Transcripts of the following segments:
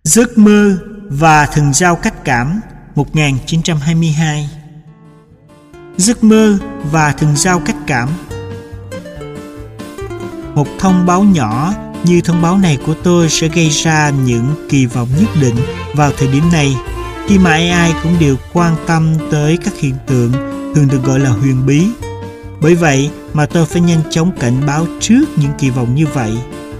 Giấc mơ và thần giao cách cảm 1922. Giấc mơ và thần giao cách cảm. Một thông báo nhỏ như thông báo này của tôi sẽ gây ra những kỳ vọng nhất định vào thời điểm này, khi mà ai cũng đều quan tâm tới các hiện tượng thường được gọi là huyền bí. Bởi vậy mà tôi phải nhanh chóng cảnh báo trước những kỳ vọng như vậy.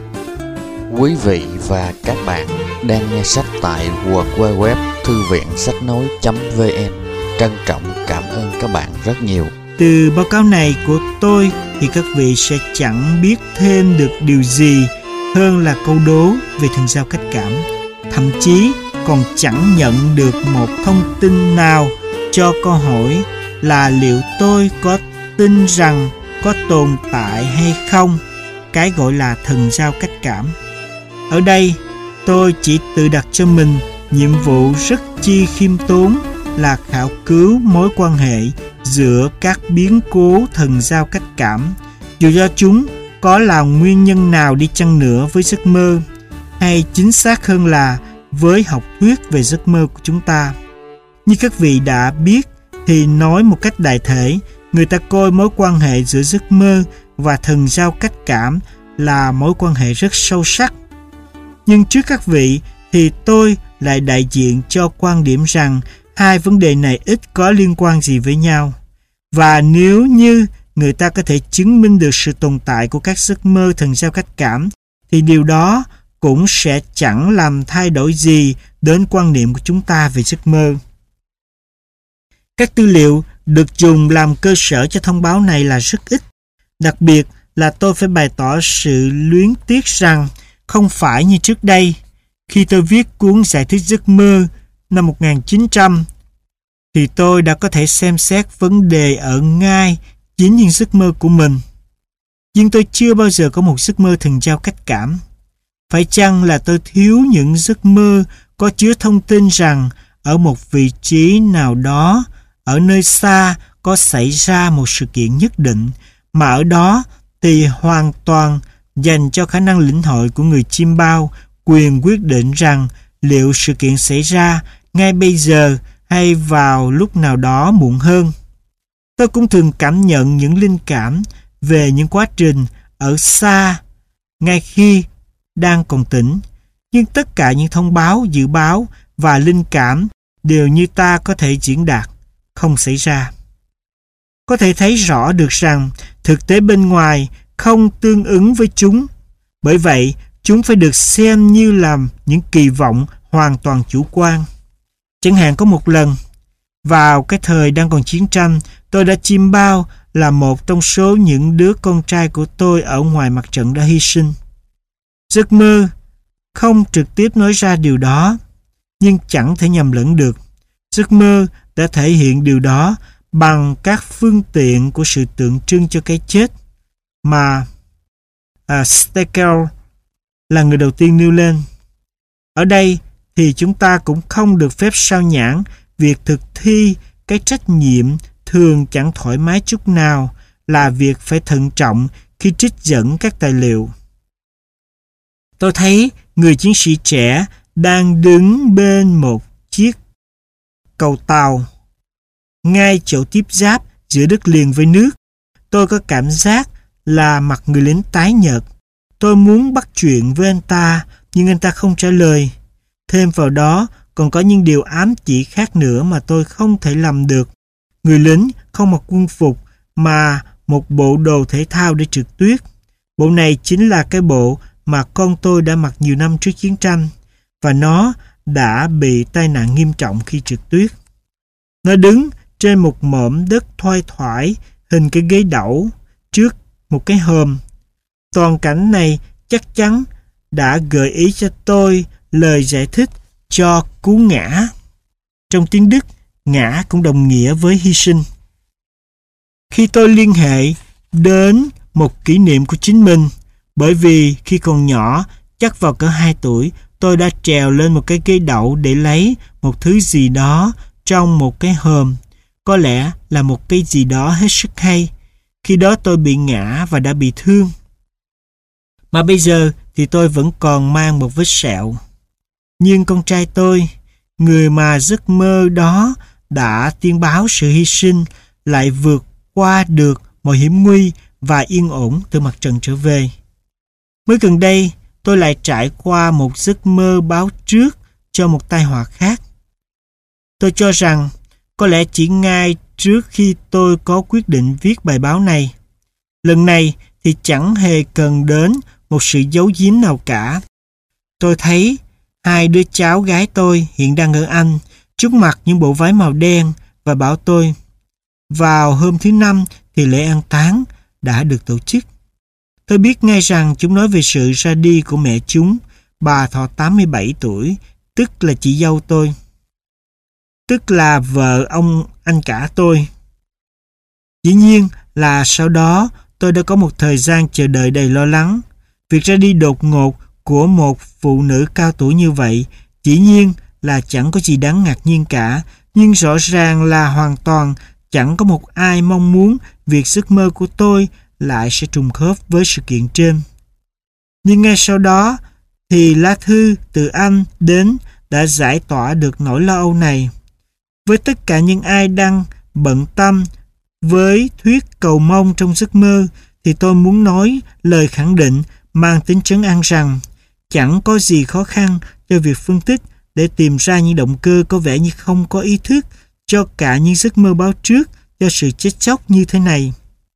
Quý vị và các bạn đang nghe sách tại www thư viện sách nói.vn. Trân trọng cảm ơn các bạn rất nhiều. Từ báo cáo này của tôi thì các vị sẽ chẳng biết thêm được điều gì hơn là câu đố về thần giao cách cảm. Thậm chí còn chẳng nhận được một thông tin nào cho câu hỏi là liệu tôi có tin rằng có tồn tại hay không cái gọi là thần giao cách cảm. Ở đây tôi chỉ tự đặt cho mình nhiệm vụ rất chi khiêm tốn là khảo cứu mối quan hệ giữa các biến cố thần giao cách cảm, dù cho chúng có là nguyên nhân nào đi chăng nữa với giấc mơ, hay chính xác hơn là với học thuyết về giấc mơ của chúng ta. Như các vị đã biết thì nói một cách đại thể, người ta coi mối quan hệ giữa giấc mơ và thần giao cách cảm là mối quan hệ rất sâu sắc. Nhưng trước các vị thì tôi lại đại diện cho quan điểm rằng hai vấn đề này ít có liên quan gì với nhau. Và nếu như người ta có thể chứng minh được sự tồn tại của các giấc mơ thần giao cách cảm, thì điều đó cũng sẽ chẳng làm thay đổi gì đến quan niệm của chúng ta về giấc mơ. Các tư liệu được dùng làm cơ sở cho thông báo này là rất ít. Đặc biệt là tôi phải bày tỏ sự luyến tiếc rằng không phải như trước đây, khi tôi viết cuốn giải thích giấc mơ năm 1900, thì tôi đã có thể xem xét vấn đề ở ngay chính những giấc mơ của mình. Nhưng tôi chưa bao giờ có một giấc mơ thần giao cách cảm. Phải chăng là tôi thiếu những giấc mơ có chứa thông tin rằng ở một vị trí nào đó, ở nơi xa có xảy ra một sự kiện nhất định, mà ở đó thì hoàn toàn dành cho khả năng lĩnh hội của người chiêm bao quyền quyết định rằng liệu sự kiện xảy ra ngay bây giờ hay vào lúc nào đó muộn hơn. Tôi cũng thường cảm nhận những linh cảm về những quá trình ở xa ngay khi đang còn tỉnh, nhưng tất cả những thông báo, dự báo và linh cảm đều như ta có thể diễn đạt, không xảy ra. Có thể thấy rõ được rằng thực tế bên ngoài không tương ứng với chúng. Bởi vậy, chúng phải được xem như là những kỳ vọng hoàn toàn chủ quan. Chẳng hạn có một lần, vào cái thời đang còn chiến tranh, tôi đã chiêm bao là một trong số những đứa con trai của tôi ở ngoài mặt trận đã hy sinh. Giấc mơ không trực tiếp nói ra điều đó, nhưng chẳng thể nhầm lẫn được. Giấc mơ đã thể hiện điều đó bằng các phương tiện của sự tượng trưng cho cái chết mà Stekel là người đầu tiên nêu lên. Ở đây thì chúng ta cũng không được phép sao nhãng việc thực thi cái trách nhiệm thường chẳng thoải mái chút nào là việc phải thận trọng khi trích dẫn các tài liệu. Tôi thấy người chiến sĩ trẻ đang đứng bên một chiếc cầu tàu ngay chỗ tiếp giáp giữa đất liền với nước. Tôi có cảm giác là mặt người lính tái nhợt. Tôi muốn bắt chuyện với anh ta, nhưng anh ta không trả lời. Thêm vào đó, còn có những điều ám chỉ khác nữa mà tôi không thể làm được. Người lính không mặc quân phục mà một bộ đồ thể thao để trượt tuyết. Bộ này chính là cái bộ mà con tôi đã mặc nhiều năm trước chiến tranh, và nó đã bị tai nạn nghiêm trọng khi trượt tuyết. Nó đứng trên một mỏm đất thoai thoải hình cái ghế đẩu trước một cái hòm. Toàn cảnh này chắc chắn đã gợi ý cho tôi lời giải thích cho cú ngã. Trong tiếng Đức, ngã cũng đồng nghĩa với hy sinh. Khi tôi liên hệ đến một kỷ niệm của chính mình, bởi vì khi còn nhỏ, chắc vào cỡ 2 tuổi, tôi đã trèo lên một cái ghế đẩu để lấy một thứ gì đó trong một cái hòm. Có lẽ là một cái gì đó hết sức hay. Khi đó tôi bị ngã và đã bị thương. Mà bây giờ thì tôi vẫn còn mang một vết sẹo. Nhưng con trai tôi, người mà giấc mơ đó đã tiên báo sự hy sinh, lại vượt qua được mọi hiểm nguy và yên ổn từ mặt trần trở về. Mới gần đây, tôi lại trải qua một giấc mơ báo trước cho một tai họa khác. Tôi cho rằng có lẽ chỉ ngay trước khi tôi có quyết định viết bài báo này. Lần này thì chẳng hề cần đến một sự giấu giếm nào cả. Tôi thấy hai đứa cháu gái tôi hiện đang ở Anh, trước mặt những bộ váy màu đen, và bảo tôi vào hôm thứ Năm thì lễ an táng đã được tổ chức. Tôi biết ngay rằng chúng nói về sự ra đi của mẹ chúng, bà thọ 87 tuổi, tức là chị dâu tôi, tức là vợ ông anh cả tôi. Dĩ nhiên là sau đó tôi đã có một thời gian chờ đợi đầy lo lắng. Việc ra đi đột ngột của một phụ nữ cao tuổi như vậy dĩ nhiên là chẳng có gì đáng ngạc nhiên cả, nhưng rõ ràng là hoàn toàn chẳng có một ai mong muốn việc giấc mơ của tôi lại sẽ trùng khớp với sự kiện trên. Nhưng ngay sau đó thì lá thư từ Anh đến đã giải tỏa được nỗi lo âu này. Với tất cả những ai đang bận tâm với thuyết cầu mong trong giấc mơ, thì tôi muốn nói lời khẳng định mang tính trấn an rằng chẳng có gì khó khăn cho việc phân tích để tìm ra những động cơ có vẻ như không có ý thức cho cả những giấc mơ báo trước cho sự chết chóc như thế này.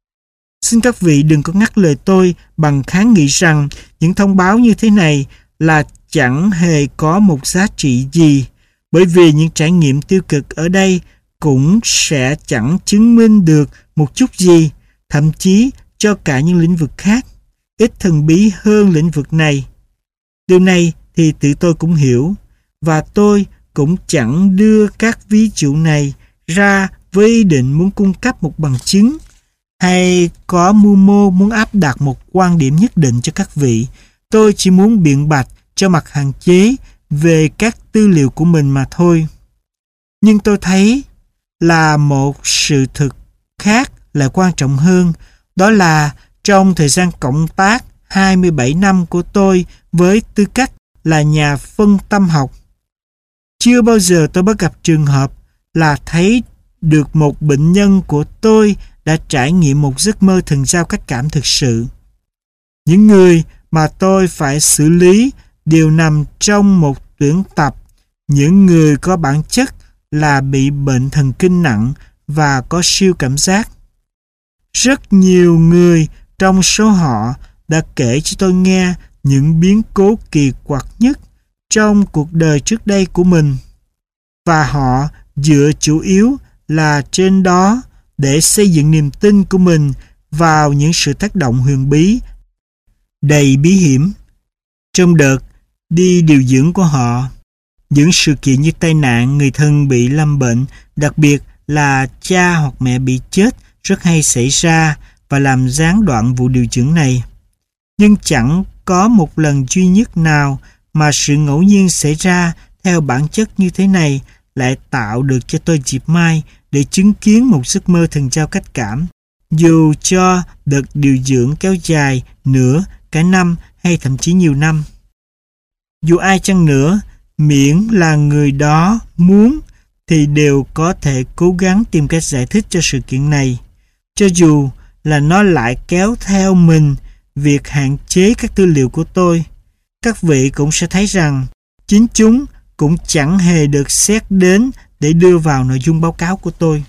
Xin các vị đừng có ngắt lời tôi bằng kháng nghị rằng những thông báo như thế này là chẳng hề có một giá trị gì, bởi vì những trải nghiệm tiêu cực ở đây cũng sẽ chẳng chứng minh được một chút gì, thậm chí cho cả những lĩnh vực khác, ít thần bí hơn lĩnh vực này. Điều này thì tự tôi cũng hiểu, và tôi cũng chẳng đưa các ví dụ này ra với ý định muốn cung cấp một bằng chứng hay có mưu mô muốn áp đặt một quan điểm nhất định cho các vị. Tôi chỉ muốn biện bạch cho mặt hạn chế về các tư liệu của mình mà thôi. Nhưng tôi thấy là một sự thực khác lại quan trọng hơn, đó là trong thời gian cộng tác 27 năm của tôi với tư cách là nhà phân tâm học, chưa bao giờ tôi bắt gặp trường hợp là thấy được một bệnh nhân của tôi đã trải nghiệm một giấc mơ thần giao cách cảm thực sự. Những người mà tôi phải xử lý đều nằm trong một tuyển tập những người có bản chất là bị bệnh thần kinh nặng và có siêu cảm giác. Rất nhiều người trong số họ đã kể cho tôi nghe những biến cố kỳ quặc nhất trong cuộc đời trước đây của mình, và họ dựa chủ yếu là trên đó để xây dựng niềm tin của mình vào những sự tác động huyền bí, đầy bí hiểm. Trong đợt đi điều dưỡng của họ, những sự kiện như tai nạn, người thân bị lâm bệnh, đặc biệt là cha hoặc mẹ bị chết rất hay xảy ra và làm gián đoạn vụ điều dưỡng này. Nhưng chẳng có một lần duy nhất nào mà sự ngẫu nhiên xảy ra theo bản chất như thế này lại tạo được cho tôi dịp mai để chứng kiến một giấc mơ thần giao cách cảm, dù cho đợt điều dưỡng kéo dài nửa, cả năm hay thậm chí nhiều năm. Dù ai chăng nữa, miễn là người đó muốn, thì đều có thể cố gắng tìm cách giải thích cho sự kiện này, cho dù là nó lại kéo theo mình việc hạn chế các tư liệu của tôi. Các vị cũng sẽ thấy rằng chính chúng cũng chẳng hề được xét đến để đưa vào nội dung báo cáo của tôi.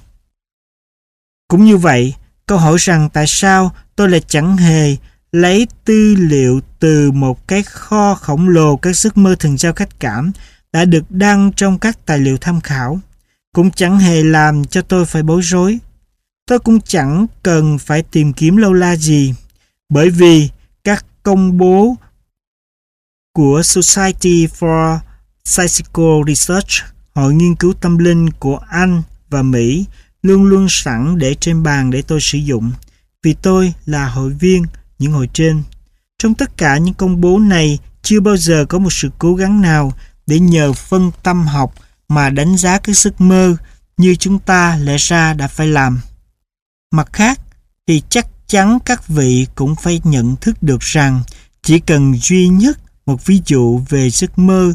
Cũng như vậy, câu hỏi rằng tại sao tôi lại chẳng hề lấy tư liệu từ một cái kho khổng lồ các giấc mơ thần giao cách cảm đã được đăng trong các tài liệu tham khảo cũng chẳng hề làm cho tôi phải bối rối. Tôi cũng chẳng cần phải tìm kiếm lâu la gì, bởi vì các công bố của Society for Psychical Research, hội nghiên cứu tâm linh của Anh và Mỹ, luôn luôn sẵn để trên bàn để tôi sử dụng, vì tôi là hội viên những hội trên. Trong tất cả những công bố này, chưa bao giờ có một sự cố gắng nào để nhờ phân tâm học mà đánh giá cái giấc mơ như chúng ta lẽ ra đã phải làm. Mặt khác, thì chắc chắn các vị cũng phải nhận thức được rằng chỉ cần duy nhất một ví dụ về giấc mơ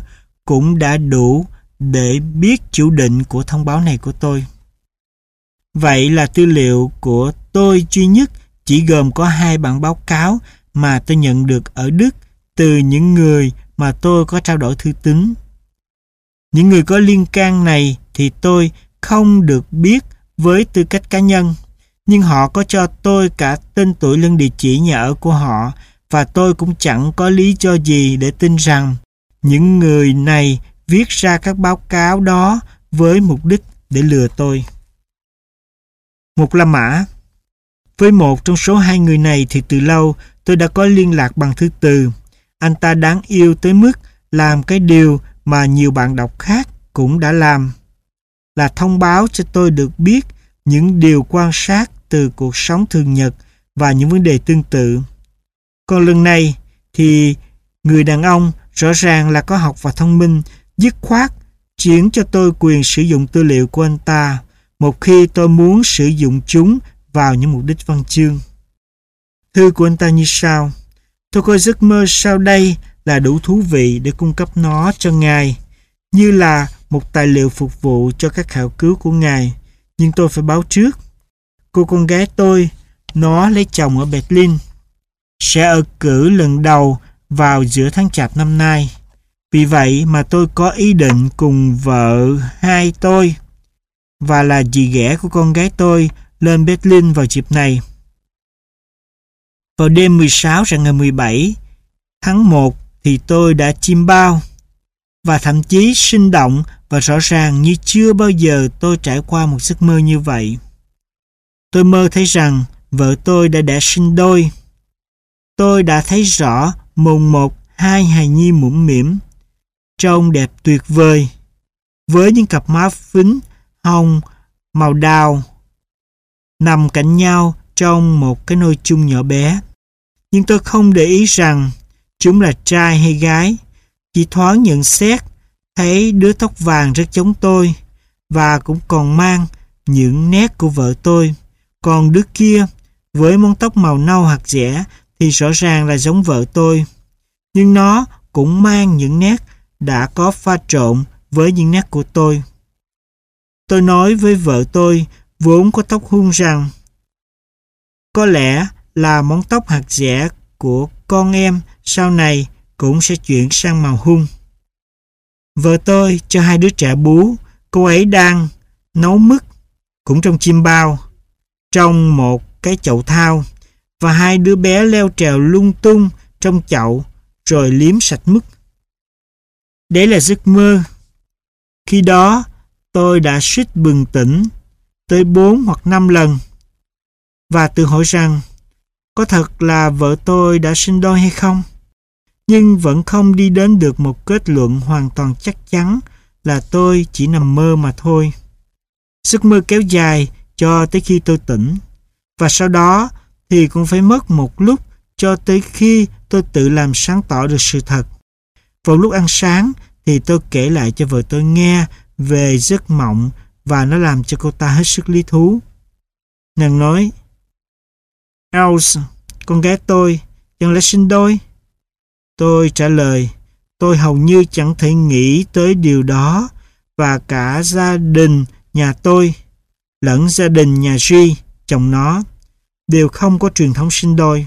cũng đã đủ để biết chủ định của thông báo này của tôi. Vậy là tư liệu của tôi duy nhất chỉ gồm có 2 bản báo cáo mà tôi nhận được ở Đức từ những người mà tôi có trao đổi thư tín. Những người có liên can này thì tôi không được biết với tư cách cá nhân, nhưng họ có cho tôi cả tên tuổi lẫn địa chỉ nhà ở của họ, và tôi cũng chẳng có lý do gì để tin rằng những người này viết ra các báo cáo đó với mục đích để lừa tôi. Một La Mã. Với một trong số 2 người này thì từ lâu tôi đã có liên lạc bằng thư từ. Anh ta đáng yêu tới mức làm cái điều mà nhiều bạn đọc khác cũng đã làm, là thông báo cho tôi được biết những điều quan sát từ cuộc sống thường nhật và những vấn đề tương tự. Còn lần này thì người đàn ông rõ ràng là có học và thông minh, dứt khoát chuyển cho tôi quyền sử dụng tư liệu của anh ta một khi tôi muốn sử dụng chúng vào những mục đích văn chương. Thư của anh ta như sau: tôi coi giấc mơ sau đây là đủ thú vị để cung cấp nó cho ngài, như là một tài liệu phục vụ cho các khảo cứu của ngài. Nhưng tôi phải báo trước, cô con gái tôi, nó lấy chồng ở Berlin, sẽ ở cử lần đầu vào giữa tháng Chạp năm nay. Vì vậy mà tôi có ý định cùng vợ hai tôi và là dì ghẻ của con gái tôi lên Berlin vào dịp này. Vào đêm 16 rạng ngày 17 tháng 1 thì tôi đã chiêm bao, và thậm chí sinh động và rõ ràng như chưa bao giờ tôi trải qua một giấc mơ như vậy. Tôi mơ thấy rằng vợ tôi đã đẻ sinh đôi. Tôi đã thấy rõ mồn một 2 hài nhi mũm mĩm, trông đẹp tuyệt vời, với những cặp má phính hồng màu đào nằm cạnh nhau trong một cái nôi chung nhỏ bé. Nhưng tôi không để ý rằng chúng là trai hay gái, chỉ thoáng nhận xét thấy đứa tóc vàng rất giống tôi và cũng còn mang những nét của vợ tôi. Còn đứa kia với móng tóc màu nâu hạt dẻ thì rõ ràng là giống vợ tôi, nhưng nó cũng mang những nét đã có pha trộn với những nét của tôi. Tôi nói với vợ tôi vốn có tóc hung rằng có lẽ là móng tóc hạt dẻ của con em sau này cũng sẽ chuyển sang màu hung. Vợ tôi cho 2 đứa trẻ bú, cô ấy đang nấu mứt cũng trong chiêm bao trong một cái chậu thau, và 2 đứa bé leo trèo lung tung trong chậu rồi liếm sạch mứt. Đấy là giấc mơ. Khi đó tôi đã suýt bừng tỉnh tới 4 hoặc 5 lần và tự hỏi rằng có thật là vợ tôi đã sinh đôi hay không, nhưng vẫn không đi đến được một kết luận hoàn toàn chắc chắn là tôi chỉ nằm mơ mà thôi. Giấc mơ kéo dài cho tới khi tôi tỉnh, và sau đó thì cũng phải mất một lúc cho tới khi tôi tự làm sáng tỏ được sự thật. Vào lúc ăn sáng thì tôi kể lại cho vợ tôi nghe về giấc mộng và nó làm cho cô ta hết sức lý thú. Nàng nói: "Elsa, con gái tôi, chẳng lẽ sinh đôi?" Tôi trả lời: "Tôi hầu như chẳng thể nghĩ tới điều đó, và cả gia đình nhà tôi lẫn gia đình nhà Duy, chồng nó, đều không có truyền thống sinh đôi."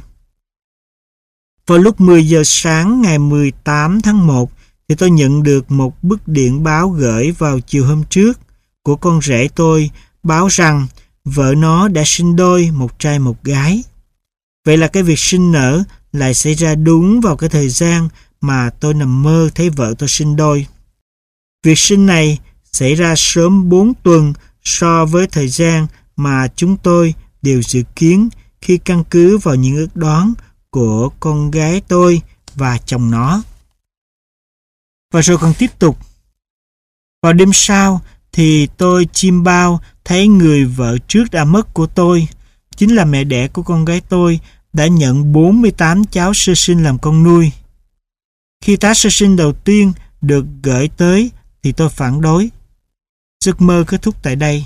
Vào lúc 10 giờ sáng ngày 18 tháng 1 thì tôi nhận được một bức điện báo gửi vào chiều hôm trước của con rể tôi, báo rằng vợ nó đã sinh đôi, một trai một gái. Vậy là cái việc sinh nở lại xảy ra đúng vào cái thời gian mà tôi nằm mơ thấy vợ tôi sinh đôi. Việc sinh này xảy ra sớm 4 tuần so với thời gian mà chúng tôi đều dự kiến khi căn cứ vào những ước đoán của con gái tôi và chồng nó. Và rồi còn tiếp tục. Vào đêm sau thì tôi chiêm bao thấy người vợ trước đã mất của tôi, chính là mẹ đẻ của con gái tôi, đã nhận 48 cháu sơ sinh làm con nuôi. Khi tá sơ sinh đầu tiên được gửi tới thì tôi phản đối. Giấc mơ kết thúc tại đây.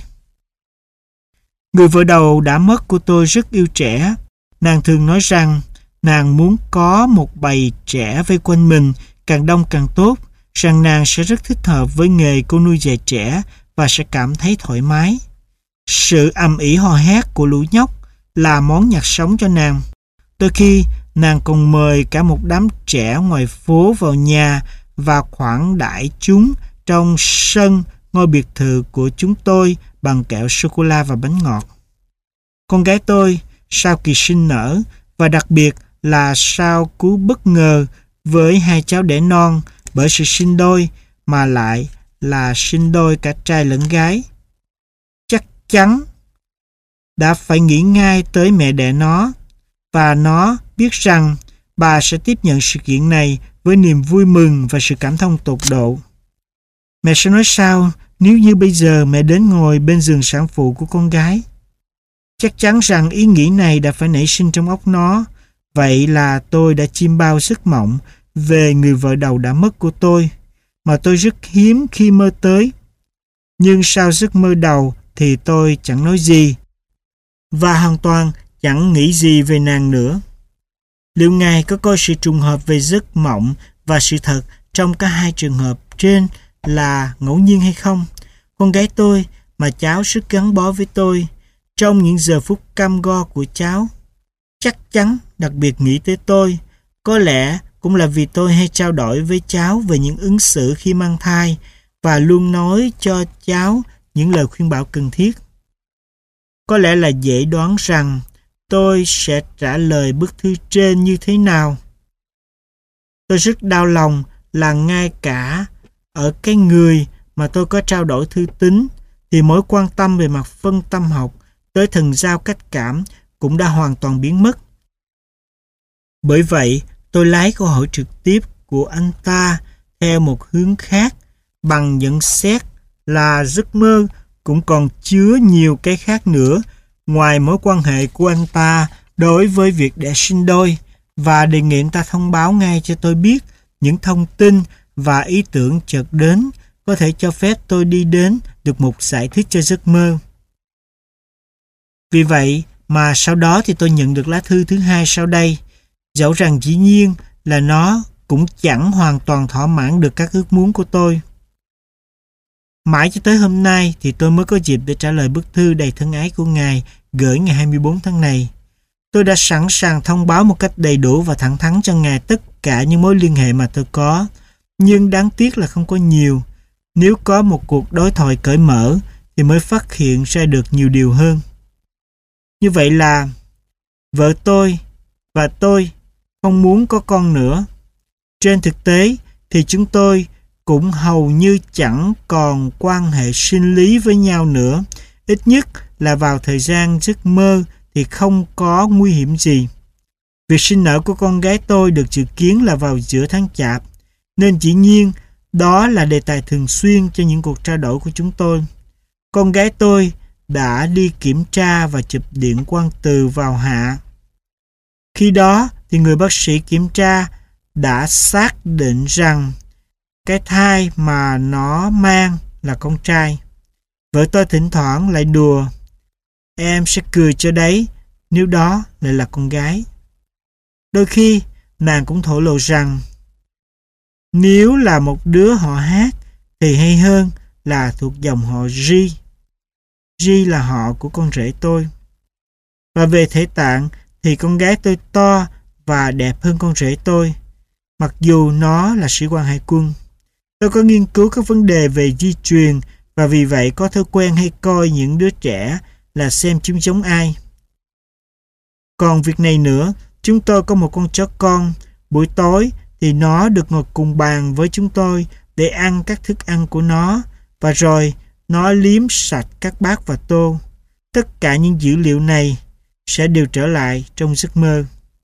Người vợ đầu đã mất của tôi rất yêu trẻ. Nàng thường nói rằng nàng muốn có một bầy trẻ vây quanh mình, càng đông càng tốt, rằng nàng sẽ rất thích hợp với nghề cô nuôi dạy trẻ và sẽ cảm thấy thoải mái. Sự ầm ĩ hò hét của lũ nhóc là món nhạc sống cho nàng. Đôi khi, nàng còn mời cả một đám trẻ ngoài phố vào nhà và khoản đãi chúng trong sân ngôi biệt thự của chúng tôi bằng kẹo sô-cô-la và bánh ngọt. Con gái tôi, sau kỳ sinh nở, và đặc biệt là sau cú bất ngờ với hai cháu đẻ non bởi sự sinh đôi, mà lại là sinh đôi cả trai lẫn gái, chắc chắn đã phải nghĩ ngay tới mẹ đẻ nó, và nó biết rằng bà sẽ tiếp nhận sự kiện này với niềm vui mừng và sự cảm thông tột độ. Mẹ sẽ nói sao nếu như bây giờ mẹ đến ngồi bên giường sản phụ của con gái? Chắc chắn rằng ý nghĩ này đã phải nảy sinh trong óc nó. Vậy là tôi đã chiêm bao giấc mộng về người vợ đầu đã mất của tôi, mà tôi rất hiếm khi mơ tới. Nhưng sau giấc mơ đầu thì tôi chẳng nói gì, và hoàn toàn chẳng nghĩ gì về nàng nữa. Liệu Ngài có coi sự trùng hợp về giấc mộng và sự thật trong cả hai trường hợp trên là ngẫu nhiên hay không? Con gái tôi mà cháu rất gắn bó với tôi, trong những giờ phút cam go của cháu, chắc chắn đặc biệt nghĩ tới tôi. Có lẽ cũng là vì tôi hay trao đổi với cháu về những ứng xử khi mang thai và luôn nói cho cháu những lời khuyên bảo cần thiết. Có lẽ là dễ đoán rằng tôi sẽ trả lời bức thư trên như thế nào. Tôi rất đau lòng là ngay cả ở cái người mà tôi có trao đổi thư tín thì mối quan tâm về mặt phân tâm học tới thần giao cách cảm cũng đã hoàn toàn biến mất. Bởi vậy, tôi lấy câu hỏi trực tiếp của anh ta theo một hướng khác bằng nhận xét là giấc mơ cũng còn chứa nhiều cái khác nữa ngoài mối quan hệ của anh ta đối với việc đẻ sinh đôi, và đề nghị anh ta thông báo ngay cho tôi biết những thông tin và ý tưởng chợt đến có thể cho phép tôi đi đến được một giải thích cho giấc mơ. Vì vậy mà sau đó thì tôi nhận được lá thư thứ hai sau đây, dẫu rằng dĩ nhiên là nó cũng chẳng hoàn toàn thỏa mãn được các ước muốn của tôi. Mãi cho tới hôm nay thì tôi mới có dịp để trả lời bức thư đầy thân ái của Ngài gửi ngày 24 tháng này. Tôi đã sẵn sàng thông báo một cách đầy đủ và thẳng thắn cho Ngài tất cả những mối liên hệ mà tôi có, nhưng đáng tiếc là không có nhiều. Nếu có một cuộc đối thoại cởi mở thì mới phát hiện ra được nhiều điều hơn. Như vậy là vợ tôi và tôi không muốn có con nữa. Trên thực tế thì chúng tôi cũng hầu như chẳng còn quan hệ sinh lý với nhau nữa. Ít nhất là vào thời gian giấc mơ thì không có nguy hiểm gì. Việc sinh nở của con gái tôi được dự kiến là vào giữa tháng Chạp, nên dĩ nhiên đó là đề tài thường xuyên cho những cuộc trao đổi của chúng tôi. Con gái tôi đã đi kiểm tra và chụp điện quang từ vào hạ. Khi đó thì người bác sĩ kiểm tra đã xác định rằng cái thai mà nó mang là con trai. Vợ tôi thỉnh thoảng lại đùa, em sẽ cười cho đấy nếu đó lại là con gái. Đôi khi nàng cũng thổ lộ rằng nếu là một đứa họ Hát thì hay hơn là thuộc dòng họ Ri. Ri là họ của con rể tôi. Và về thể tạng thì con gái tôi to và đẹp hơn con rể tôi, mặc dù nó là sĩ quan hải quân. Tôi có nghiên cứu các vấn đề về di truyền và vì vậy có thói quen hay coi những đứa trẻ là xem chúng giống ai. Còn việc này nữa, chúng tôi có một con chó con. Buổi tối thì nó được ngồi cùng bàn với chúng tôi để ăn các thức ăn của nó, và rồi nó liếm sạch các bát và tô. Tất cả những dữ liệu này sẽ đều trở lại trong giấc mơ.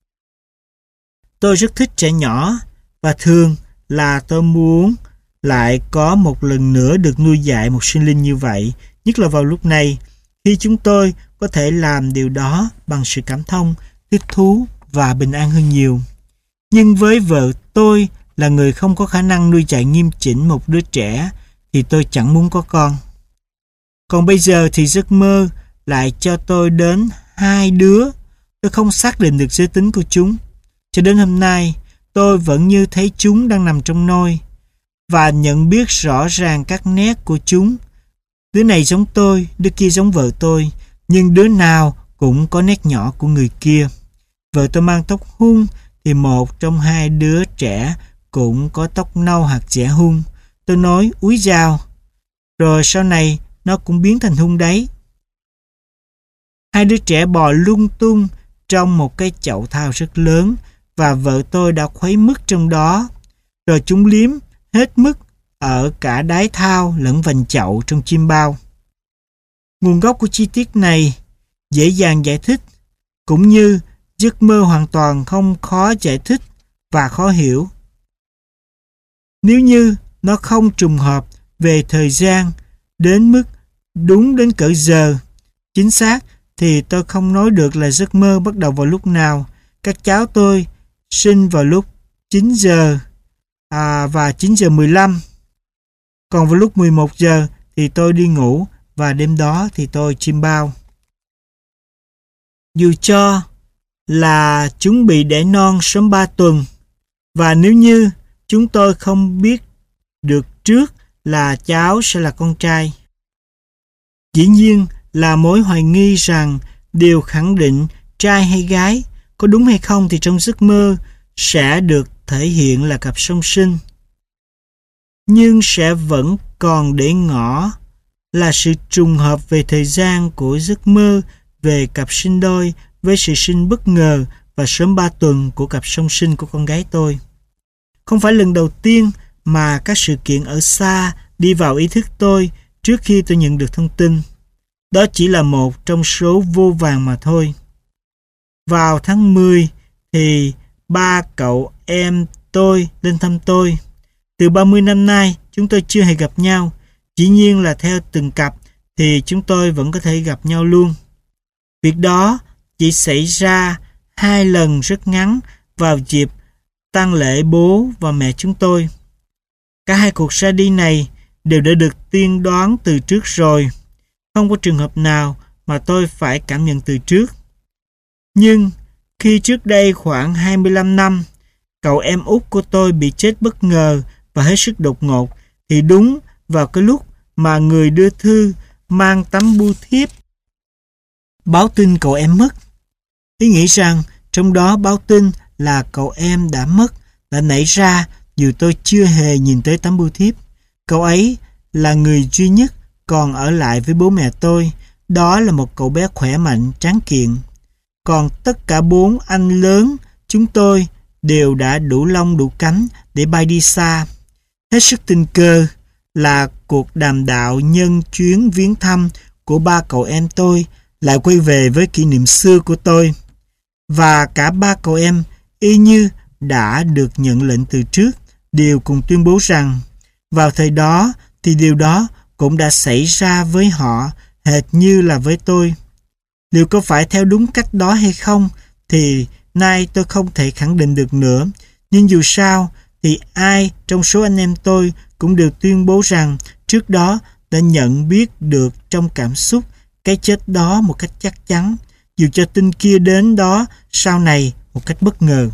Tôi rất thích trẻ nhỏ và thường là tôi muốn lại có một lần nữa được nuôi dạy một sinh linh như vậy, nhất là vào lúc này khi chúng tôi có thể làm điều đó bằng sự cảm thông, thích thú và bình an hơn nhiều. Nhưng với vợ tôi là người không có khả năng nuôi dạy nghiêm chỉnh một đứa trẻ thì tôi chẳng muốn có con. Còn bây giờ thì giấc mơ lại cho tôi đến hai đứa. Tôi không xác định được giới tính của chúng. Cho đến hôm nay, tôi vẫn như thấy chúng đang nằm trong nôi. và nhận biết rõ ràng các nét của chúng. Đứa này giống tôi, đứa kia giống vợ tôi, nhưng đứa nào cũng có nét nhỏ của người kia. Vợ tôi mang tóc hung thì một trong hai đứa trẻ cũng có tóc nâu hoặc trẻ hung. Tôi nói úi dào, rồi sau này nó cũng biến thành hung đấy. Hai đứa trẻ bò lung tung trong một cái chậu thau rất lớn và vợ tôi đã khuấy mứt trong đó, rồi chúng liếm hết mứt ở cả đáy thau lẫn vành chậu trong chiêm bao. Nguồn gốc của chi tiết này dễ dàng giải thích, cũng như giấc mơ hoàn toàn không khó giải thích và khó hiểu. Nếu như nó không trùng hợp về thời gian đến mức đúng đến cỡ giờ chính xác, thì tôi không nói được là giấc mơ bắt đầu vào lúc nào. Các cháu tôi sinh vào lúc 9 giờ và 9 giờ 15. Còn vào lúc 11 giờ thì tôi đi ngủ và đêm đó thì tôi chiêm bao. Dù cho là chúng bị đẻ non sớm 3 tuần, và nếu như chúng tôi không biết được trước là cháu sẽ là con trai. Dĩ nhiên là mối hoài nghi rằng điều khẳng định trai hay gái, có đúng hay không thì trong giấc mơ sẽ được thể hiện là cặp song sinh. Nhưng sẽ vẫn còn để ngỏ là sự trùng hợp về thời gian của giấc mơ về cặp sinh đôi với sự sinh bất ngờ và sớm 3 tuần của cặp song sinh của con gái tôi. Không phải lần đầu tiên mà các sự kiện ở xa đi vào ý thức tôi trước khi tôi nhận được thông tin. Đó chỉ là một trong số vô vàn mà thôi. Vào tháng 10 thì ba cậu em tôi lên thăm tôi. Từ 30 năm nay chúng tôi chưa hề gặp nhau. Dĩ nhiên là theo từng cặp thì chúng tôi vẫn có thể gặp nhau luôn. Việc đó chỉ xảy ra 2 lần rất ngắn vào dịp tang lễ bố và mẹ chúng tôi. Cả hai cuộc ra đi này đều đã được tiên đoán từ trước rồi. Không có trường hợp nào mà tôi phải cảm nhận từ trước. Nhưng khi trước đây khoảng 25 năm, cậu em út của tôi bị chết bất ngờ và hết sức đột ngột, thì đúng vào cái lúc mà người đưa thư mang tấm bưu thiếp báo tin cậu em mất. Ý nghĩ rằng trong đó báo tin là cậu em đã mất đã nảy ra dù tôi chưa hề nhìn tới tấm bưu thiếp. Cậu ấy là người duy nhất còn ở lại với bố mẹ tôi. Đó là một cậu bé khỏe mạnh, tráng kiện. Còn tất cả 4 anh lớn chúng tôi đều đã đủ lông đủ cánh để bay đi xa. Hết sức tình cờ là cuộc đàm đạo nhân chuyến viếng thăm của ba cậu em tôi lại quay về với kỷ niệm xưa của tôi. Và cả ba cậu em y như đã được nhận lệnh từ trước, đều cùng tuyên bố rằng vào thời đó thì điều đó cũng đã xảy ra với họ hệt như là với tôi. Liệu có phải theo đúng cách đó hay không thì nay tôi không thể khẳng định được nữa. Nhưng dù sao thì ai trong số anh em tôi cũng đều tuyên bố rằng trước đó đã nhận biết được trong cảm xúc cái chết đó một cách chắc chắn, dù cho tin kia đến đó sau này một cách bất ngờ.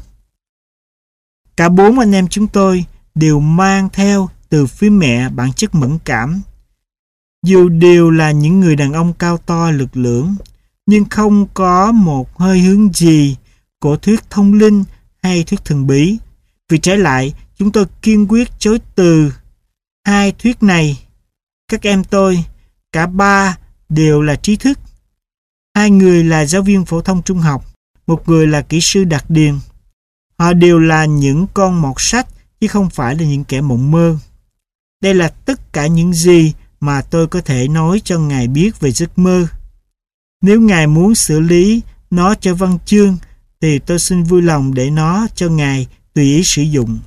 Cả 4 anh em chúng tôi đều mang theo từ phía mẹ bản chất mẫn cảm. Dù đều là những người đàn ông cao to lực lưỡng, nhưng không có một hơi hướng gì của thuyết thông linh hay thuyết thần bí. Vì trái lại, chúng tôi kiên quyết chối từ hai thuyết này. Các em tôi, cả ba đều là trí thức. 2 người là giáo viên phổ thông trung học, 1 người là kỹ sư đạt điền. Họ đều là những con mọt sách chứ không phải là những kẻ mộng mơ. Đây là tất cả những gì mà tôi có thể nói cho Ngài biết về giấc mơ. Nếu Ngài muốn xử lý nó cho văn chương thì tôi xin vui lòng để nó cho Ngài tùy ý sử dụng.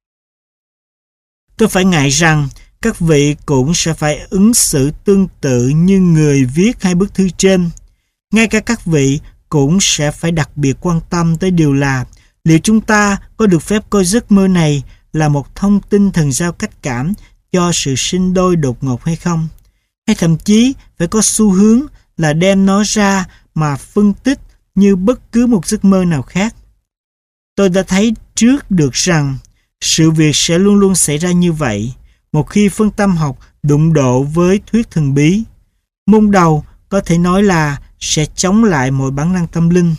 Tôi phải ngại rằng các vị cũng sẽ phải ứng xử tương tự như người viết 2 bức thư trên. Ngay cả các vị cũng sẽ phải đặc biệt quan tâm tới điều là liệu chúng ta có được phép coi giấc mơ này là một thông tin thần giao cách cảm cho sự sinh đôi đột ngột hay không, hay thậm chí phải có xu hướng là đem nó ra mà phân tích như bất cứ một giấc mơ nào khác. Tôi đã thấy trước được rằng sự việc sẽ luôn luôn xảy ra như vậy, một khi phân tâm học đụng độ với thuyết thần bí. Môn đầu có thể nói là sẽ chống lại mọi bản năng tâm linh.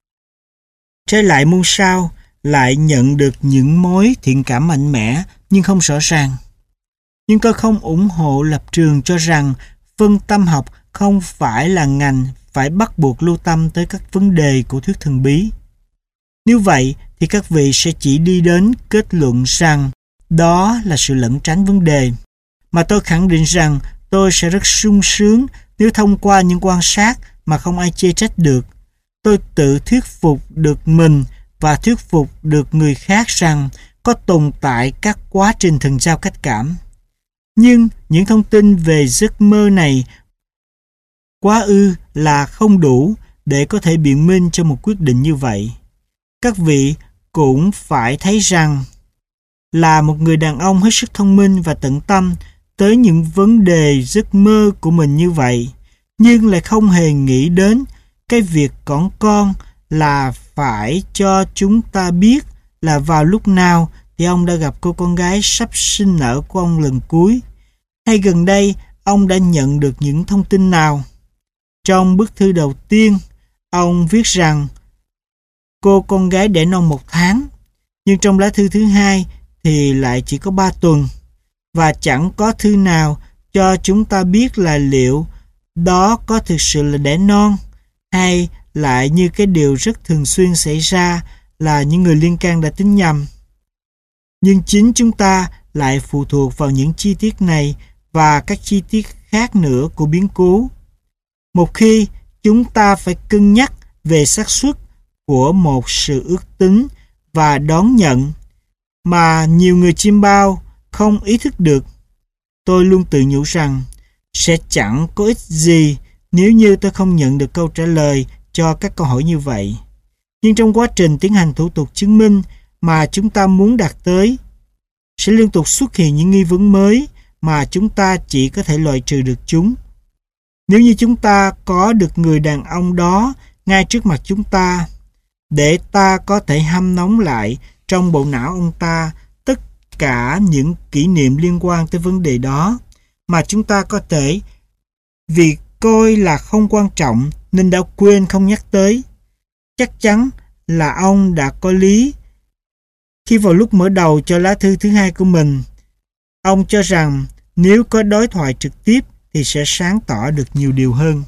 Trái lại môn sau lại nhận được những mối thiện cảm mạnh mẽ nhưng không rõ ràng. Nhưng tôi không ủng hộ lập trường cho rằng phân tâm học không phải là ngành phải bắt buộc lưu tâm tới các vấn đề của thuyết thần bí. Nếu vậy thì các vị sẽ chỉ đi đến kết luận rằng đó là sự lẩn tránh vấn đề. Mà tôi khẳng định rằng tôi sẽ rất sung sướng nếu thông qua những quan sát mà không ai chê trách được, tôi tự thuyết phục được mình và thuyết phục được người khác rằng có tồn tại các quá trình thần giao cách cảm. Nhưng những thông tin về giấc mơ này quá ư là không đủ để có thể biện minh cho một quyết định như vậy. Các vị cũng phải thấy rằng là một người đàn ông hết sức thông minh và tận tâm tới những vấn đề giấc mơ của mình như vậy, nhưng lại không hề nghĩ đến cái việc con là phải cho chúng ta biết là vào lúc nào thì ông đã gặp cô con gái sắp sinh nở của ông lần cuối, hay gần đây ông đã nhận được những thông tin nào. Trong bức thư đầu tiên, ông viết rằng cô con gái đẻ non 1 tháng, nhưng trong lá thư thứ hai thì lại chỉ có 3 tuần, và chẳng có thư nào cho chúng ta biết là liệu đó có thực sự là đẻ non, hay lại như cái điều rất thường xuyên xảy ra là những người liên can đã tính nhầm. Nhưng chính chúng ta lại phụ thuộc vào những chi tiết này và các chi tiết khác nữa của biến cố. Một khi chúng ta phải cân nhắc về xác suất của một sự ước tính và đón nhận mà nhiều người chiêm bao không ý thức được, tôi luôn tự nhủ rằng sẽ chẳng có ích gì nếu như tôi không nhận được câu trả lời cho các câu hỏi như vậy. Nhưng trong quá trình tiến hành thủ tục chứng minh mà chúng ta muốn đạt tới, sẽ liên tục xuất hiện những nghi vấn mới mà chúng ta chỉ có thể loại trừ được chúng. Nếu như chúng ta có được người đàn ông đó ngay trước mặt chúng ta, để ta có thể hâm nóng lại trong bộ não ông ta tất cả những kỷ niệm liên quan tới vấn đề đó, mà chúng ta có thể vì coi là không quan trọng nên đã quên không nhắc tới. Chắc chắn là ông đã có lý khi vào lúc mở đầu cho lá thư thứ hai của mình, ông cho rằng nếu có đối thoại trực tiếp thì sẽ sáng tỏ được nhiều điều hơn.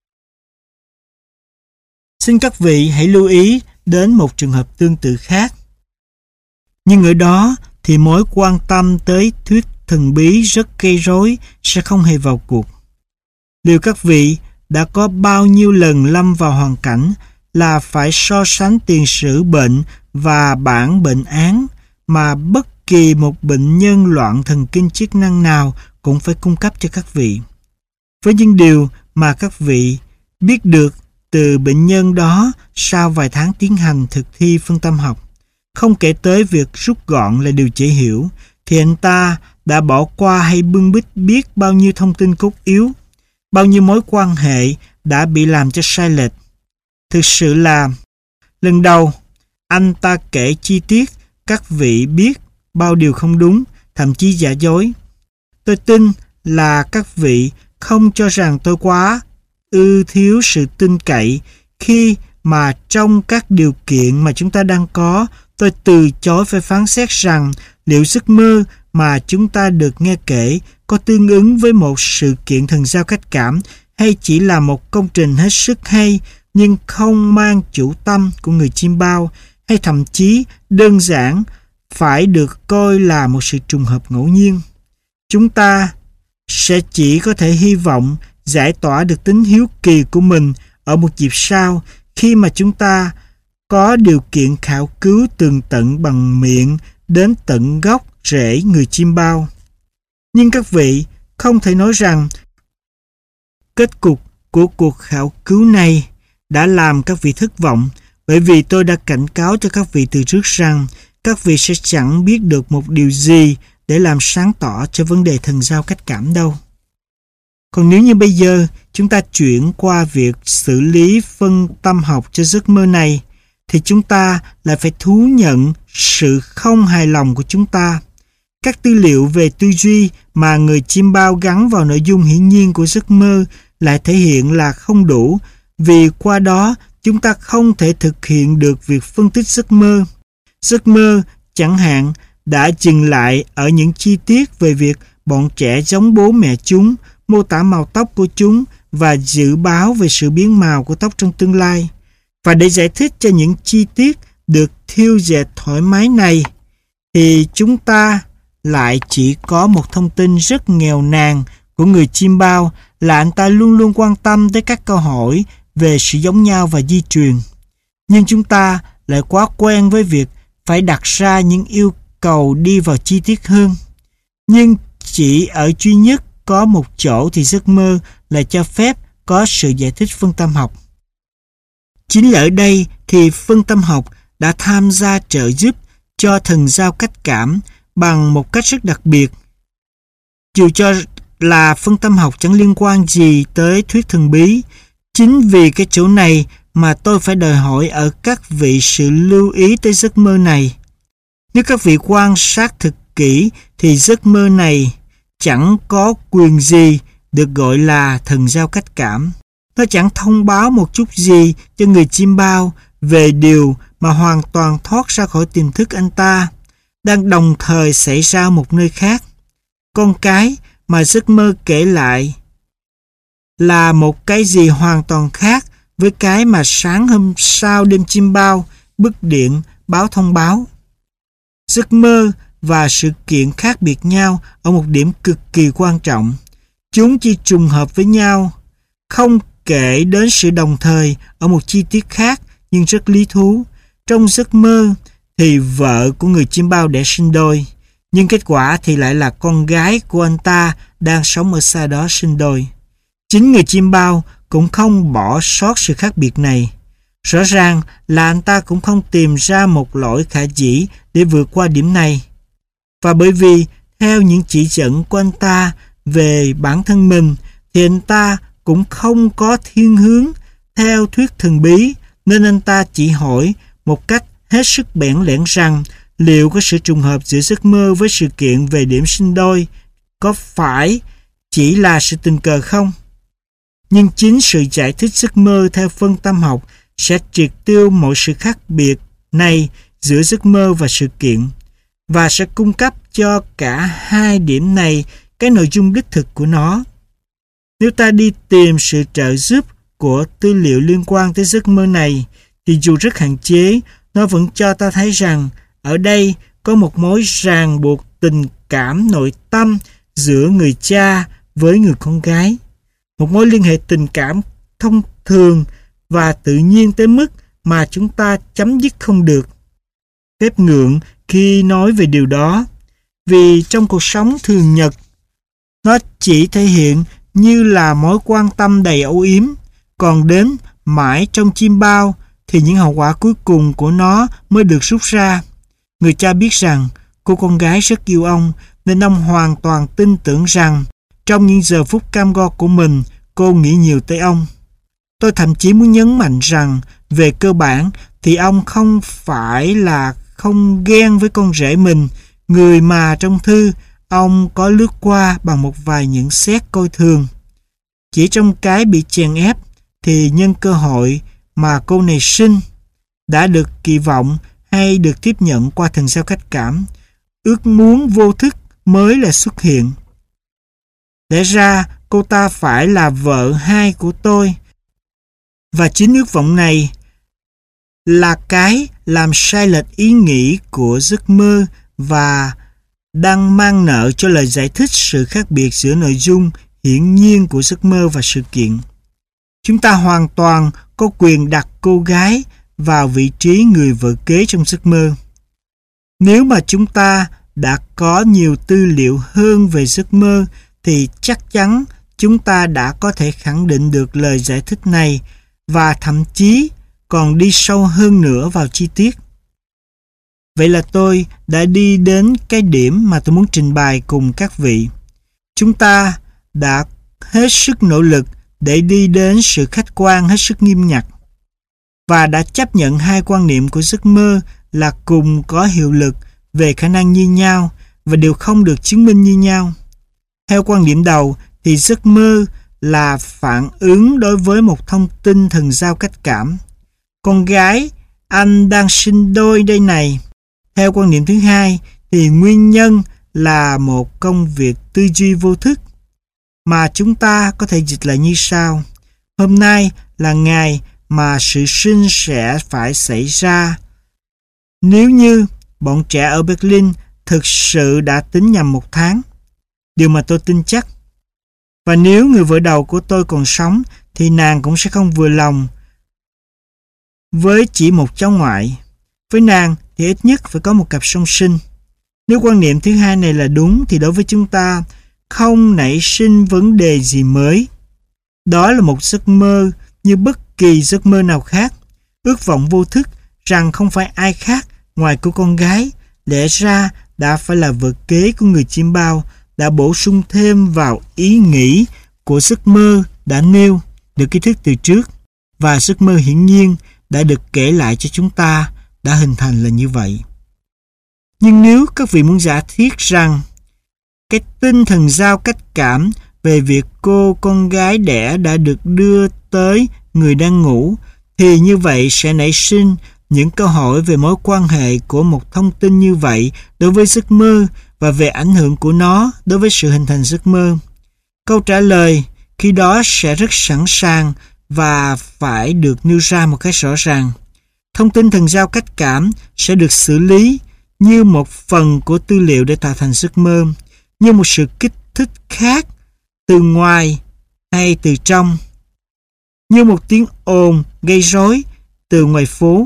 Xin các vị hãy lưu ý đến một trường hợp tương tự khác. Nhưng ở đó thì mối quan tâm tới thuyết thần bí rất gây rối sẽ không hề vào cuộc. Liệu các vị đã có bao nhiêu lần lâm vào hoàn cảnh là phải so sánh tiền sử bệnh và bản bệnh án mà bất kỳ một bệnh nhân loạn thần kinh chức năng nào cũng phải cung cấp cho các vị, với những điều mà các vị biết được từ bệnh nhân đó sau vài tháng tiến hành thực thi phân tâm học, không kể tới việc rút gọn là điều dễ hiểu, thì anh ta đã bỏ qua hay bưng bít biết bao nhiêu thông tin cốt yếu, bao nhiêu mối quan hệ đã bị làm cho sai lệch. Thực sự là lần đầu anh ta kể chi tiết, các vị biết bao điều không đúng, thậm chí giả dối. Tôi tin là các vị không cho rằng tôi quá thiếu sự tin cậy khi mà trong các điều kiện mà chúng ta đang có, tôi từ chối phải phán xét rằng liệu giấc mơ mà chúng ta được nghe kể có tương ứng với một sự kiện thần giao cách cảm hay chỉ là một công trình hết sức hay nhưng không mang chủ tâm của người chiêm bao, hay thậm chí đơn giản phải được coi là một sự trùng hợp ngẫu nhiên. Chúng ta sẽ chỉ có thể hy vọng giải tỏa được tính hiếu kỳ của mình ở một dịp sau, khi mà chúng ta có điều kiện khảo cứu tường tận bằng miệng đến tận gốc rễ người chiêm bao. Nhưng các vị không thể nói rằng kết cục của cuộc khảo cứu này đã làm các vị thất vọng, bởi vì tôi đã cảnh cáo cho các vị từ trước rằng các vị sẽ chẳng biết được một điều gì để làm sáng tỏ cho vấn đề thần giao cách cảm đâu. Còn nếu như bây giờ chúng ta chuyển qua việc xử lý phân tâm học cho giấc mơ này, thì chúng ta lại phải thú nhận sự không hài lòng của chúng ta. Các tư liệu về tư duy mà người chiêm bao gắn vào nội dung hiển nhiên của giấc mơ lại thể hiện là không đủ, vì qua đó chúng ta không thể thực hiện được việc phân tích giấc mơ. Giấc mơ, chẳng hạn, đã dừng lại ở những chi tiết về việc bọn trẻ giống bố mẹ chúng, mô tả màu tóc của chúng và dự báo về sự biến màu của tóc trong tương lai. Và để giải thích cho những chi tiết được thêu dệt thoải mái này, thì chúng ta lại chỉ có một thông tin rất nghèo nàn của người chiêm bao là anh ta luôn luôn quan tâm tới các câu hỏi về sự giống nhau và di truyền. Nhưng chúng ta lại quá quen với việc phải đặt ra những yêu cầu đi vào chi tiết hơn. Nhưng chỉ ở duy nhất có một chỗ thì giấc mơ lại cho phép có sự giải thích phân tâm học. Chính ở đây thì phân tâm học đã tham gia trợ giúp cho thần giao cách cảm bằng một cách rất đặc biệt. Dù cho là phân tâm học chẳng liên quan gì tới thuyết thần bí, chính vì cái chỗ này mà tôi phải đòi hỏi ở các vị sự lưu ý tới giấc mơ này. Nếu các vị quan sát thực kỹ thì giấc mơ này chẳng có quyền gì được gọi là thần giao cách cảm. Nó chẳng thông báo một chút gì cho người chiêm bao về điều mà hoàn toàn thoát ra khỏi tiềm thức anh ta, đang đồng thời xảy ra một nơi khác. Con cái mà giấc mơ kể lại là một cái gì hoàn toàn khác với cái mà sáng hôm sau đêm chiêm bao, bức điện, báo thông báo. Giấc mơ và sự kiện khác biệt nhau ở một điểm cực kỳ quan trọng. Chúng chỉ trùng hợp với nhau, không kể đến sự đồng thời ở một chi tiết khác nhưng rất lý thú. Trong giấc mơ thì vợ của người chiêm bao đẻ sinh đôi, nhưng kết quả thì lại là con gái của anh ta đang sống ở xa đó sinh đôi. Chính người chiêm bao cũng không bỏ sót sự khác biệt này. Rõ ràng là anh ta cũng không tìm ra một lỗi khả dĩ để vượt qua điểm này. Và bởi vì theo những chỉ dẫn của anh ta về bản thân mình thì anh ta cũng không có thiên hướng theo thuyết thần bí, nên anh ta chỉ hỏi một cách hết sức bẽn lẽn rằng liệu có sự trùng hợp giữa giấc mơ với sự kiện về điểm sinh đôi có phải chỉ là sự tình cờ không? Nhưng chính sự giải thích giấc mơ theo phân tâm học sẽ triệt tiêu mọi sự khác biệt này giữa giấc mơ và sự kiện, và sẽ cung cấp cho cả hai điểm này cái nội dung đích thực của nó. Nếu ta đi tìm sự trợ giúp của tư liệu liên quan tới giấc mơ này, thì dù rất hạn chế, nó vẫn cho ta thấy rằng ở đây có một mối ràng buộc tình cảm nội tâm giữa người cha với người con gái. Một mối liên hệ tình cảm thông thường và tự nhiên tới mức mà chúng ta chấm dứt không được. Phép ngượng khi nói về điều đó, vì trong cuộc sống thường nhật, nó chỉ thể hiện như là mối quan tâm đầy âu yếm, còn đến mãi trong chiêm bao thì những hậu quả cuối cùng của nó mới được rút ra. Người cha biết rằng cô con gái rất yêu ông, nên ông hoàn toàn tin tưởng rằng trong những giờ phút cam go của mình, cô nghĩ nhiều tới ông. Tôi thậm chí muốn nhấn mạnh rằng về cơ bản thì ông không phải là không ghen với con rể mình, người mà trong thư ông có lướt qua bằng một vài nhận xét coi thường. Chỉ trong cái bị chèn ép thì nhân cơ hội mà cô này sinh đã được kỳ vọng hay được tiếp nhận qua thần giao cách cảm, ước muốn vô thức mới là xuất hiện. Lẽ ra cô ta phải là vợ hai của tôi, và chính ước vọng này là cái làm sai lệch ý nghĩ của giấc mơ và đang mang nợ cho lời giải thích sự khác biệt giữa nội dung hiển nhiên của giấc mơ và sự kiện. Chúng ta hoàn toàn có quyền đặt cô gái vào vị trí người vợ kế trong giấc mơ. Nếu mà chúng ta đã có nhiều tư liệu hơn về giấc mơ thì chắc chắn chúng ta đã có thể khẳng định được lời giải thích này và thậm chí còn đi sâu hơn nữa vào chi tiết. Vậy là tôi đã đi đến cái điểm mà tôi muốn trình bày cùng các vị. Chúng ta đã hết sức nỗ lực để đi đến sự khách quan hết sức nghiêm ngặt và đã chấp nhận hai quan niệm của giấc mơ là cùng có hiệu lực về khả năng như nhau và đều không được chứng minh như nhau. Theo quan điểm đầu thì giấc mơ là phản ứng đối với một thông tin thần giao cách cảm. Con gái, anh đang sinh đôi đây này. Theo quan điểm thứ hai thì nguyên nhân là một công việc tư duy vô thức, mà chúng ta có thể dịch lại như sau: hôm nay là ngày mà sự sinh sẽ phải xảy ra. Nếu như bọn trẻ ở Berlin thực sự đã tính nhầm 1 tháng, điều mà tôi tin chắc. Và nếu người vợ đầu của tôi còn sống thì nàng cũng sẽ không vừa lòng với chỉ một cháu ngoại. Với nàng thì ít nhất phải có một cặp song sinh. Nếu quan niệm thứ hai này là đúng thì đối với chúng ta không nảy sinh vấn đề gì mới. Đó là một giấc mơ như bất kỳ giấc mơ nào khác. Ước vọng vô thức rằng không phải ai khác ngoài cô con gái, lẽ ra đã phải là vợ kế của người chim bao, đã bổ sung thêm vào ý nghĩ của giấc mơ đã nêu được ký thức từ trước, và giấc mơ hiển nhiên đã được kể lại cho chúng ta đã hình thành là như vậy. Nhưng nếu các vị muốn giả thiết rằng cái tinh thần giao cách cảm về việc cô con gái đẻ đã được đưa tới người đang ngủ, thì như vậy sẽ nảy sinh những câu hỏi về mối quan hệ của một thông tin như vậy đối với giấc mơ và về ảnh hưởng của nó đối với sự hình thành giấc mơ. Câu trả lời khi đó sẽ rất sẵn sàng và phải được nêu ra một cách rõ ràng. Thông tin thần giao cách cảm sẽ được xử lý như một phần của tư liệu để tạo thành giấc mơ, như một sự kích thích khác từ ngoài hay từ trong, như một tiếng ồn gây rối từ ngoài phố,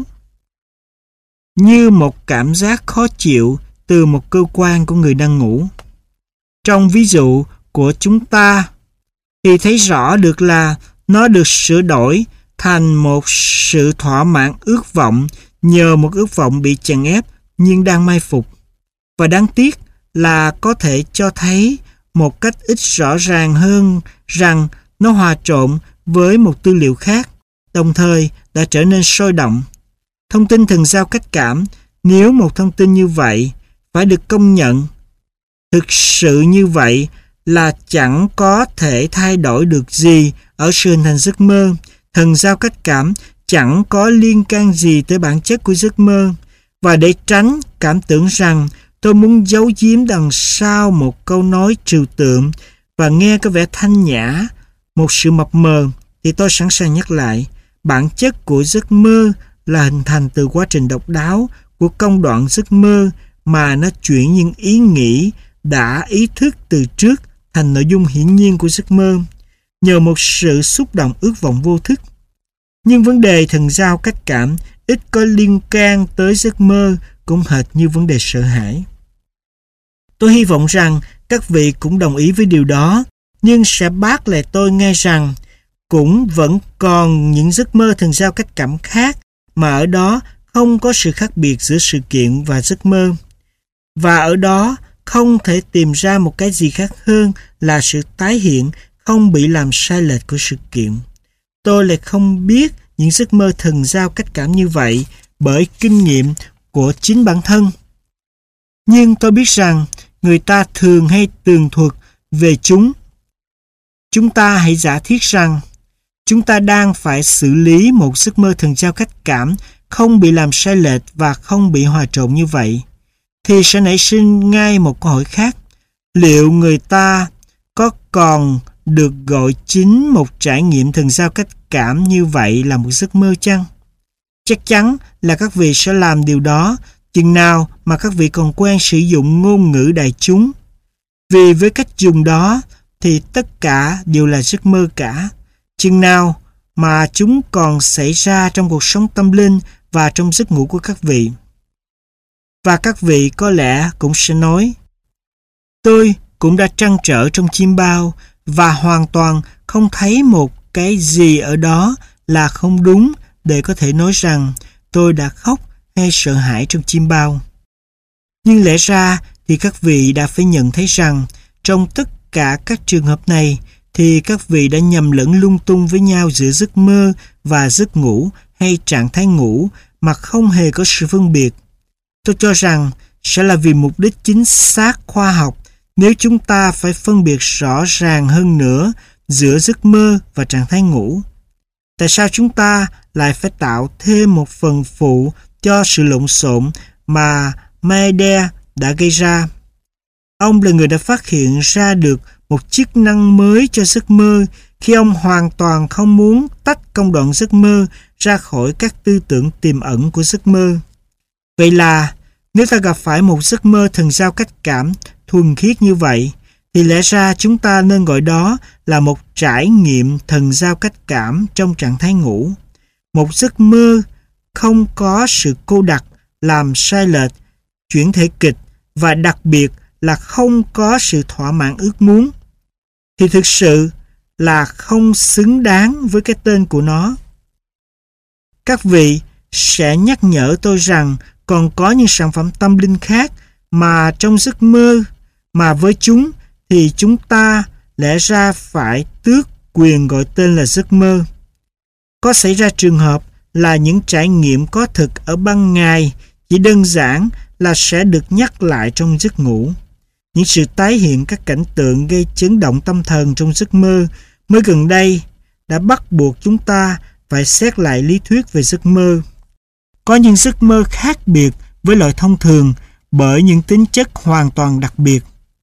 như một cảm giác khó chịu từ một cơ quan của người đang ngủ. Trong ví dụ của chúng ta thì thấy rõ được là nó được sửa đổi thành một sự thỏa mãn ước vọng nhờ một ước vọng bị chèn ép nhưng đang mai phục. Và đáng tiếc là có thể cho thấy một cách ít rõ ràng hơn rằng nó hòa trộn với một tư liệu khác, đồng thời đã trở nên sôi động. Thông tin thần giao cách cảm, nếu một thông tin như vậy phải được công nhận, thực sự như vậy là chẳng có thể thay đổi được gì ở sự hình thành giấc mơ. Thần giao cách cảm chẳng có liên can gì tới bản chất của giấc mơ. Và để tránh cảm tưởng rằng tôi muốn giấu giếm đằng sau một câu nói trừu tượng và nghe có vẻ thanh nhã, một sự mập mờ, thì tôi sẵn sàng nhắc lại, bản chất của giấc mơ là hình thành từ quá trình độc đáo của công đoạn giấc mơ mà nó chuyển những ý nghĩ đã ý thức từ trước thành nội dung hiển nhiên của giấc mơ, nhờ một sự xúc động ước vọng vô thức. Nhưng vấn đề thần giao cách cảm ít có liên can tới giấc mơ, cũng hệt như vấn đề sợ hãi. Tôi hy vọng rằng các vị cũng đồng ý với điều đó, nhưng sẽ bác lại tôi nghe rằng cũng vẫn còn những giấc mơ thần giao cách cảm khác mà ở đó không có sự khác biệt giữa sự kiện và giấc mơ. Và ở đó không thể tìm ra một cái gì khác hơn là sự tái hiện không bị làm sai lệch của sự kiện. Tôi lại không biết những giấc mơ thần giao cách cảm như vậy bởi kinh nghiệm của chính bản thân. Nhưng tôi biết rằng người ta thường hay tường thuật về chúng. Chúng ta hãy giả thiết rằng chúng ta đang phải xử lý một giấc mơ thần giao cách cảm không bị làm sai lệch và không bị hòa trộn như vậy, thì sẽ nảy sinh ngay một câu hỏi khác. Liệu người ta có còn được gọi chính một trải nghiệm thần giao cách cảm như vậy là một giấc mơ chăng? Chắc chắn là các vị sẽ làm điều đó chừng nào mà các vị còn quen sử dụng ngôn ngữ đại chúng. Vì với cách dùng đó thì tất cả đều là giấc mơ cả, chừng nào mà chúng còn xảy ra trong cuộc sống tâm linh và trong giấc ngủ của các vị. Và các vị có lẽ cũng sẽ nói, tôi cũng đã trăn trở trong chim bao và hoàn toàn không thấy một cái gì ở đó là không đúng để có thể nói rằng tôi đã khóc hay sợ hãi trong chim bao. Nhưng lẽ ra thì các vị đã phải nhận thấy rằng trong tất cả các trường hợp này thì các vị đã nhầm lẫn lung tung với nhau giữa giấc mơ và giấc ngủ hay trạng thái ngủ mà không hề có sự phân biệt. Tôi cho rằng sẽ là vì mục đích chính xác khoa học nếu chúng ta phải phân biệt rõ ràng hơn nữa giữa giấc mơ và trạng thái ngủ. Tại sao chúng ta lại phải tạo thêm một phần phụ cho sự lộn xộn mà Maeder đã gây ra? Ông là người đã phát hiện ra được một chức năng mới cho giấc mơ khi ông hoàn toàn không muốn tách công đoạn giấc mơ ra khỏi các tư tưởng tiềm ẩn của giấc mơ. Vậy là nếu ta gặp phải một giấc mơ thần giao cách cảm thuần khiết như vậy, thì lẽ ra chúng ta nên gọi đó là một trải nghiệm thần giao cách cảm trong trạng thái ngủ. Một giấc mơ không có sự cô đặc, làm sai lệch, chuyển thể kịch và đặc biệt là không có sự thỏa mãn ước muốn, thì thực sự là không xứng đáng với cái tên của nó. Các vị sẽ nhắc nhở tôi rằng còn có những sản phẩm tâm linh khác mà trong giấc mơ, mà với chúng thì chúng ta lẽ ra phải tước quyền gọi tên là giấc mơ. Có xảy ra trường hợp là những trải nghiệm có thực ở ban ngày chỉ đơn giản là sẽ được nhắc lại trong giấc ngủ. Những sự tái hiện các cảnh tượng gây chấn động tâm thần trong giấc mơ mới gần đây đã bắt buộc chúng ta phải xét lại lý thuyết về giấc mơ. Có những giấc mơ khác biệt với loại thông thường bởi những tính chất hoàn toàn đặc biệt.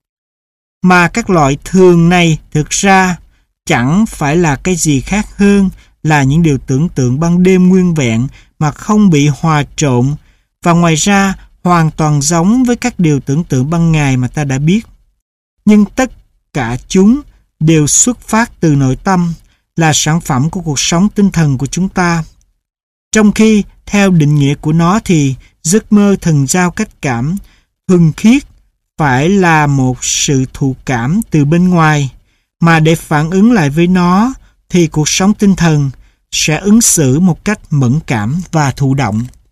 Mà các loại thường này thực ra chẳng phải là cái gì khác hơn là những điều tưởng tượng ban đêm nguyên vẹn mà không bị hòa trộn, và ngoài ra hoàn toàn giống với các điều tưởng tượng ban ngày mà ta đã biết. Nhưng tất cả chúng đều xuất phát từ nội tâm, là sản phẩm của cuộc sống tinh thần của chúng ta. Trong khi, theo định nghĩa của nó thì giấc mơ thần giao cách cảm thuần khiết phải là một sự thụ cảm từ bên ngoài, mà để phản ứng lại với nó thì cuộc sống tinh thần sẽ ứng xử một cách mẫn cảm và thụ động.